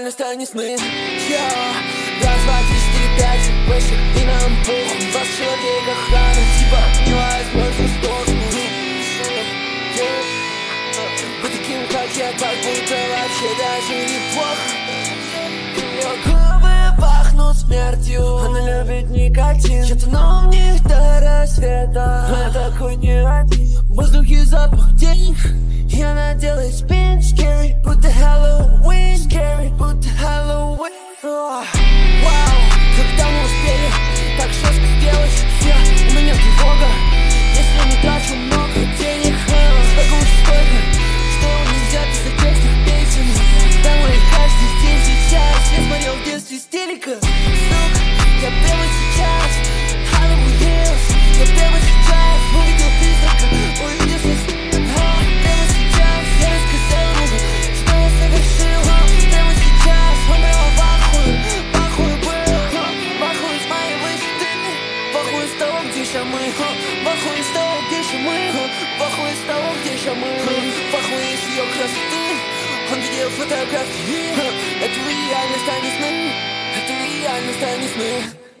реальность, а не сны. Раз, два, три, четыре, пять, вышек, и нам похуй. 20 человек охраны, типа не возьмешь в сторону. Быть таким, как я, так будто вообще даже неплохо. Ее губы пахнут смертью, она любит никотин. Я тону в них до рассвета, я такой не один. В воздухе запах денег, и она делает спин. Scary, будто Хэллоуин. Scary, будто Хэллоуин. Вау, когда мы успели так жестко сделать, у меня тревога, если не трачу много денег. Столько столько, что нельзя писать текстов песен. Домой каждый день сейчас. Я смотрел в детстве стелика. Сука, я прямо сейчас Hollywood Hills. Я прямо сейчас увидел призрака, увидел свет. Прямо сейчас я рассказал ему, что я совершил. Прямо сейчас он прямо в ахуе. Ахуе был, в ахуе с моей высоты. В ахуе с того, где ща мы. В ахуе с того, где ща мы. В ахуе с того, где ща мы. В ахуе с ее красоты. Он видел фотографии. Это реальность, а не сны. Это реальность, а не сны.